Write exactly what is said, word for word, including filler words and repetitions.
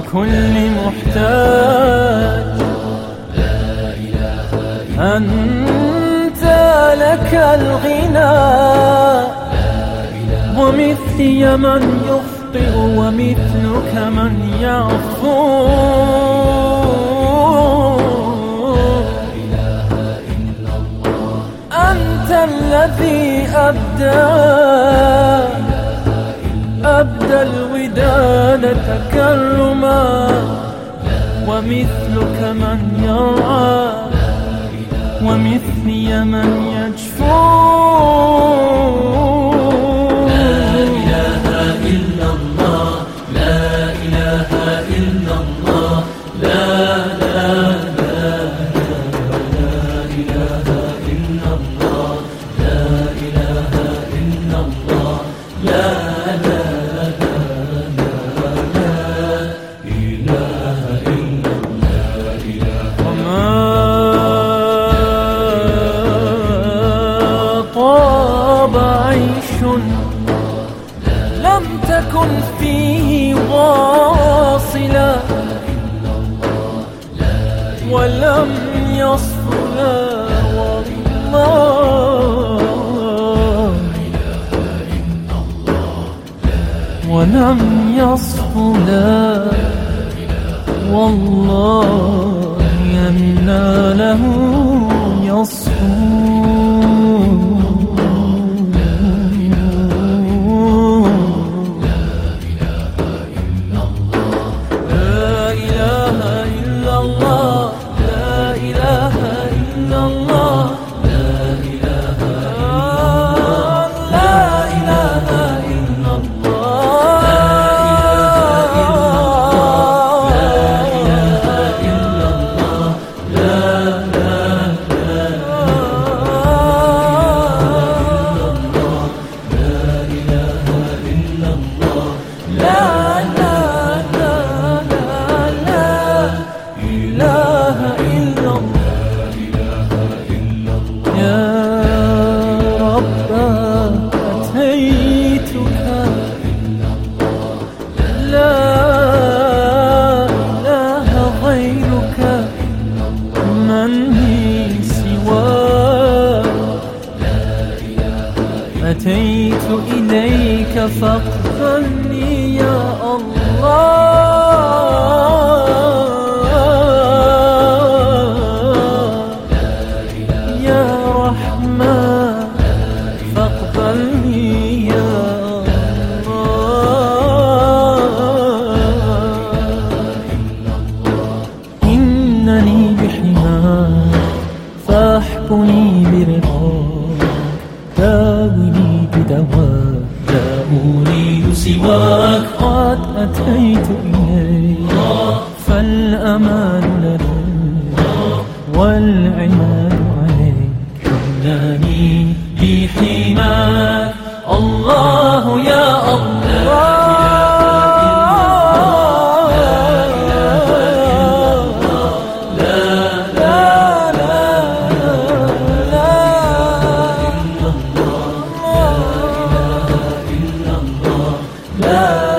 لكل محتاج. أنت لك الغنى ومثلي من يخطئ ومثلك من يعفو. أنت الذي أبدى أبدى الوداد تكرما ومثلك من يرعى ومثلي من يجفو. لا إله إلا الله لا إله إلا الله لا لا لا لا إله إلا الله لا إله إلا الله لا لا لا لا إله إلا الله. وما طاب عيش لم تكن فيه واصلا ولم يصفلا والله ولم يصفلا والله يمنى له يصفو. أتيت إليك فاقبلني يا الله يا رحمن فاقبلني يا الله. إنني بحماك فاحكني برضاك داوني بدواك لا أريد سواك. قد أتيت إليك فالأمان لديك والعناد عليك. حملاني بحماك الله يا الله. لا